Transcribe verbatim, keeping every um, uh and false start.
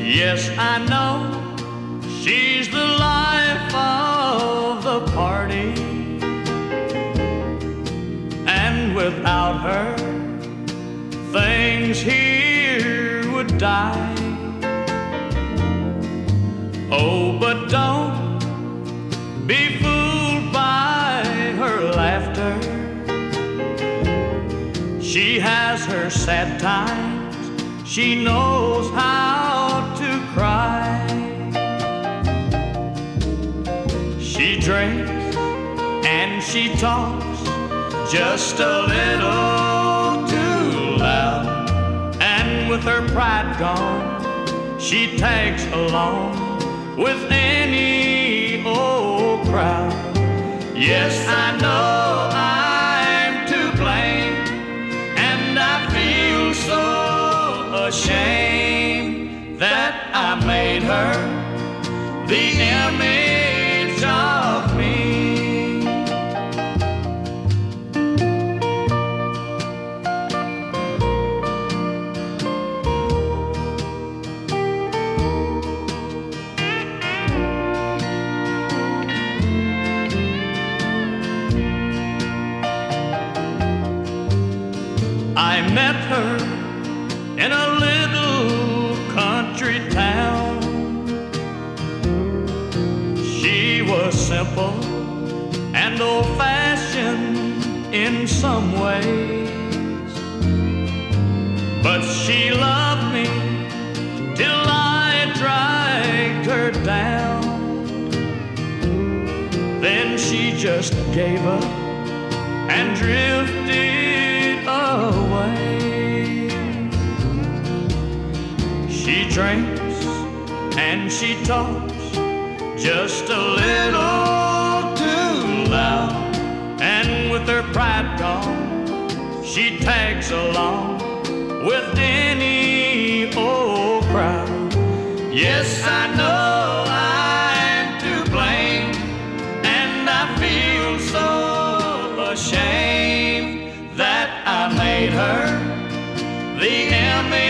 Yes, I know she's the life of the party, and without her, things here would die. Oh, but don't be fooled by her laughter. She has her sad times, she knows how to cry. She drinks and she talks just a little too loud, and with her pride gone, she tags along with any old crowd. Yes, I know I'm to blame, and I feel so ashamed that I made her the image of me. I met her in a little country town. She was simple and old-fashioned in some ways, but she loved me till I dragged her down. Then she just gave up and drifted away. She drinks and she talks just a little too loud, and with her pride gone, she tags along with any old crowd. Yes, I know I'm to blame, and I feel so ashamed that I made her the image